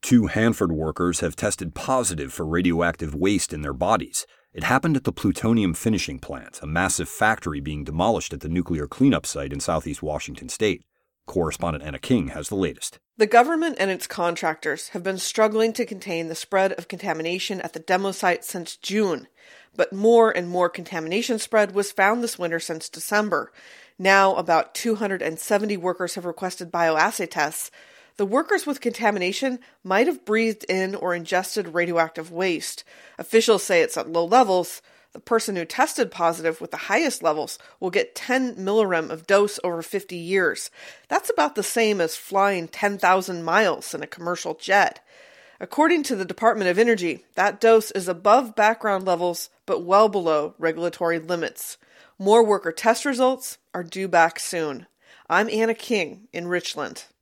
2 Hanford workers have tested positive for radioactive waste in their bodies. It happened at the plutonium finishing plant, a massive factory being demolished at the nuclear cleanup site in southeast Washington state. Correspondent Anna King has the latest. The government and its contractors have been struggling to contain the spread of contamination at the demo site since June, but more and more contamination spread was found this winter since December. Now, about 270 workers have requested bioassay tests. The workers with contamination might have breathed in or ingested radioactive waste. Officials say it's at low levels. The person who tested positive with the highest levels will get 10 millirem of dose over 50 years. That's about the same as flying 10,000 miles in a commercial jet. According to the Department of Energy, that dose is above background levels, but well below regulatory limits. More worker test results are due back soon. I'm Anna King in Richland.